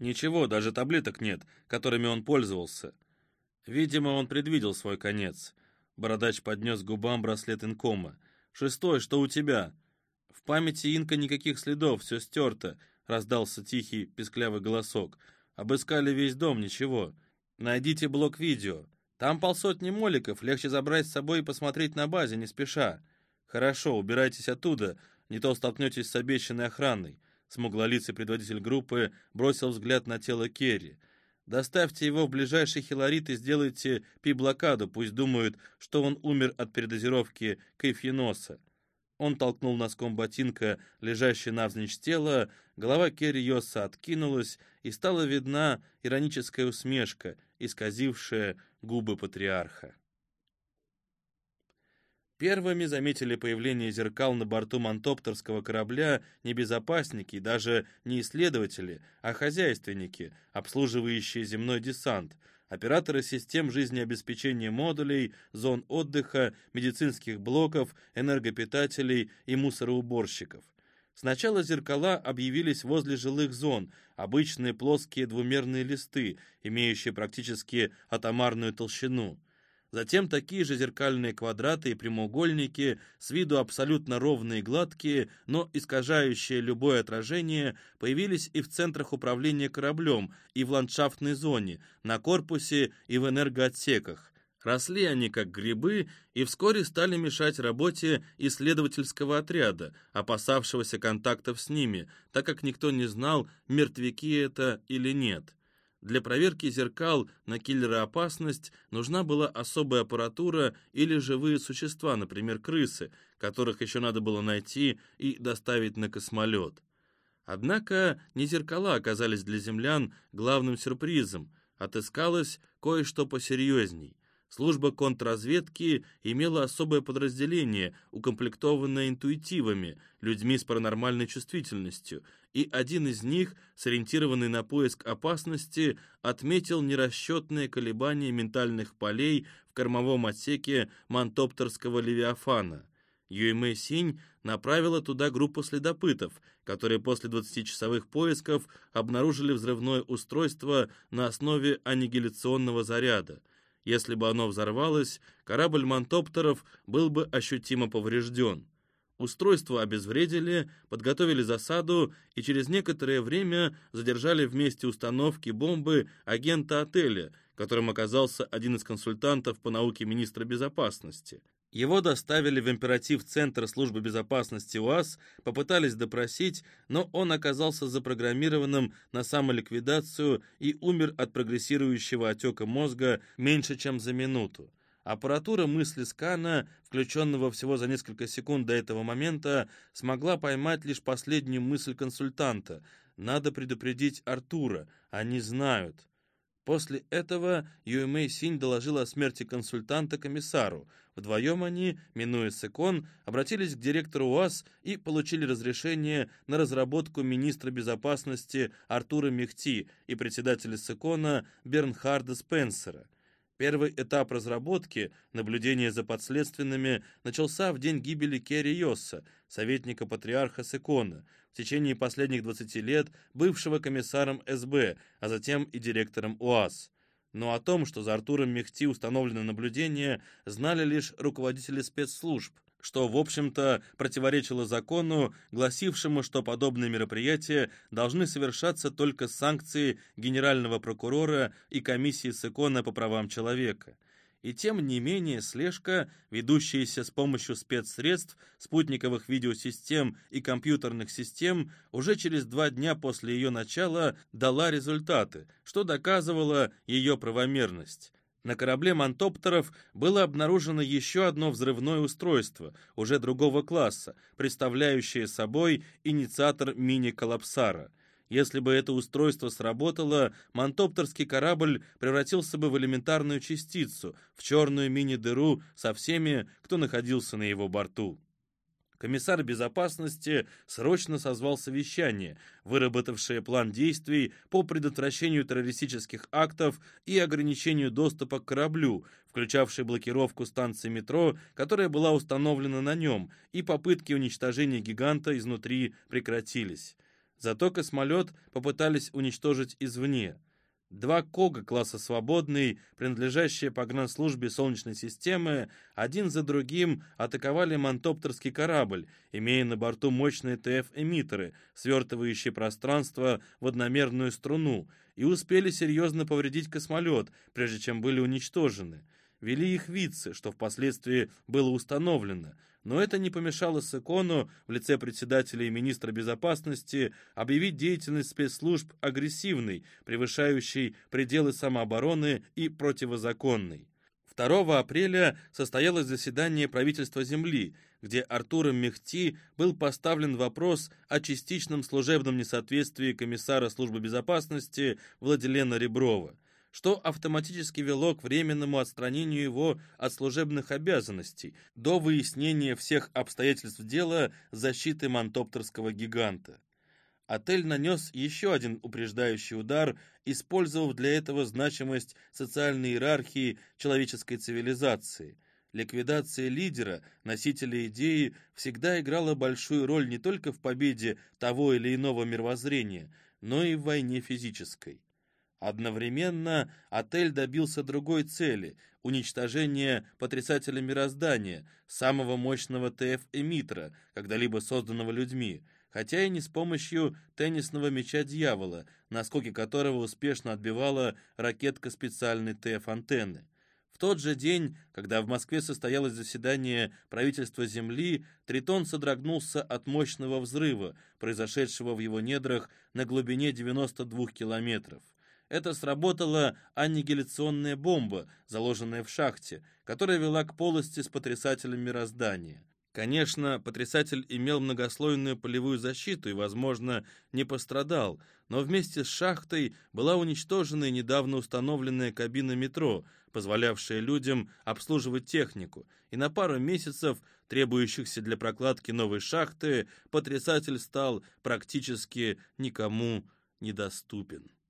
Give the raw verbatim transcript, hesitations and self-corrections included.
Ничего, даже таблеток нет, которыми он пользовался. Видимо, он предвидел свой конец. Бородач поднес к губам браслет инкома. «Шестой, что у тебя?» «В памяти инка никаких следов, все стерто», — раздался тихий, песклявый голосок. «Обыскали весь дом, ничего. Найдите блок видео. Там полсотни моликов, легче забрать с собой и посмотреть на базе, не спеша». «Хорошо, убирайтесь оттуда, не то столкнетесь с обещанной охраной». Смуглолицый предводитель группы бросил взгляд на тело Керри. «Доставьте его в ближайший хилорит и сделайте пи-блокаду, пусть думают, что он умер от передозировки кайфеноса». Он толкнул носком ботинка лежащее навзничь тело, голова Керри Йосса откинулась, и стала видна ироническая усмешка, исказившая губы патриарха. Первыми заметили появление зеркал на борту мантоптерского корабля не безопасники, даже не исследователи, а хозяйственники, обслуживающие земной десант, операторы систем жизнеобеспечения модулей, зон отдыха, медицинских блоков, энергопитателей и мусороуборщиков. Сначала зеркала объявились возле жилых зон, обычные плоские двумерные листы, имеющие практически атомарную толщину. Затем такие же зеркальные квадраты и прямоугольники, с виду абсолютно ровные и гладкие, но искажающие любое отражение, появились и в центрах управления кораблем, и в ландшафтной зоне, на корпусе и в энергоотсеках. Росли они как грибы и вскоре стали мешать работе исследовательского отряда, опасавшегося контактов с ними, так как никто не знал, мертвяки это или нет. Для проверки зеркал на киллероопасность нужна была особая аппаратура или живые существа, например, крысы, которых еще надо было найти и доставить на космолет. Однако не зеркала оказались для землян главным сюрпризом. Отыскалось кое-что посерьезней. Служба контрразведки имела особое подразделение, укомплектованное интуитивами, людьми с паранормальной чувствительностью, и один из них, сориентированный на поиск опасности, отметил нерасчетные колебания ментальных полей в кормовом отсеке мантоптерского левиафана. Юэмэ Синь направила туда группу следопытов, которые после двадцатичасовых поисков обнаружили взрывное устройство на основе аннигиляционного заряда. Если бы оно взорвалось, корабль мантоптеров был бы ощутимо поврежден. Устройство обезвредили, подготовили засаду и через некоторое время задержали в месте установки бомбы агента отеля, которым оказался один из консультантов по науке министра безопасности. Его доставили в императив-центр службы безопасности УАЗ, попытались допросить, но он оказался запрограммированным на самоликвидацию и умер от прогрессирующего отека мозга меньше, чем за минуту. Аппаратура мысли скана, включенного всего за несколько секунд до этого момента, смогла поймать лишь последнюю мысль консультанта. «Надо предупредить Артура, они знают». После этого Юэмэ Синь доложила о смерти консультанта комиссару. Вдвоем они, минуя Секон, обратились к директору УАЗ и получили разрешение на разработку министра безопасности Артура Мехти и председателя Секона Бернхарда Спенсера. Первый этап разработки, наблюдение за подследственными, начался в день гибели Керри Йосса, советника патриарха Секона, в течение последних двадцати лет бывшего комиссаром эс бэ, а затем и директором УАЗ. Но о том, что за Артуром Мехти установлено наблюдение, знали лишь руководители спецслужб, что, в общем-то, противоречило закону, гласившему, что подобные мероприятия должны совершаться только с санкцией генерального прокурора и комиссии Секона по правам человека. И тем не менее слежка, ведущаяся с помощью спецсредств, спутниковых видеосистем и компьютерных систем, уже через два дня после ее начала дала результаты, что доказывало ее правомерность. На корабле мантоптеров было обнаружено еще одно взрывное устройство, уже другого класса, представляющее собой инициатор мини-коллапсара. Если бы это устройство сработало, мантоптерский корабль превратился бы в элементарную частицу, в черную мини-дыру со всеми, кто находился на его борту. Комиссар безопасности срочно созвал совещание, выработавшее план действий по предотвращению террористических актов и ограничению доступа к кораблю, включавший блокировку станции метро, которая была установлена на нем, и попытки уничтожения гиганта изнутри прекратились. Зато космолет попытались уничтожить извне. Два Кога класса «Свободный», принадлежащие погранслужбе Солнечной системы, один за другим атаковали мантоптерский корабль, имея на борту мощные ТФ-эмиттеры, свертывающие пространство в одномерную струну, и успели серьезно повредить космолет, прежде чем были уничтожены. Вели их вице, что впоследствии было установлено, но это не помешало Секону в лице председателя и министра безопасности объявить деятельность спецслужб агрессивной, превышающей пределы самообороны и противозаконной. второго апреля состоялось заседание правительства Земли, где Артуром Мехти был поставлен вопрос о частичном служебном несоответствии комиссара службы безопасности Владилена Реброва, что автоматически вело к временному отстранению его от служебных обязанностей до выяснения всех обстоятельств дела защиты мантоптерского гиганта. Отель нанес еще один упреждающий удар, использовав для этого значимость социальной иерархии человеческой цивилизации. Ликвидация лидера, носителя идеи, всегда играла большую роль не только в победе того или иного мировоззрения, но и в войне физической. Одновременно отель добился другой цели – уничтожения потрясателя мироздания, самого мощного ТФ-эмиттера, когда-либо созданного людьми, хотя и не с помощью теннисного мяча дьявола, наскоки которого успешно отбивала ракетка специальной ТФ-антенны. В тот же день, когда в Москве состоялось заседание правительства Земли, Тритон содрогнулся от мощного взрыва, произошедшего в его недрах на глубине девяноста двух километров. Это сработала аннигиляционная бомба, заложенная в шахте, которая вела к полости с потрясателем мироздания. Конечно, потрясатель имел многослойную полевую защиту и, возможно, не пострадал, но вместе с шахтой была уничтожена и недавно установленная кабина метро, позволявшая людям обслуживать технику, и на пару месяцев, требующихся для прокладки новой шахты, потрясатель стал практически никому недоступен.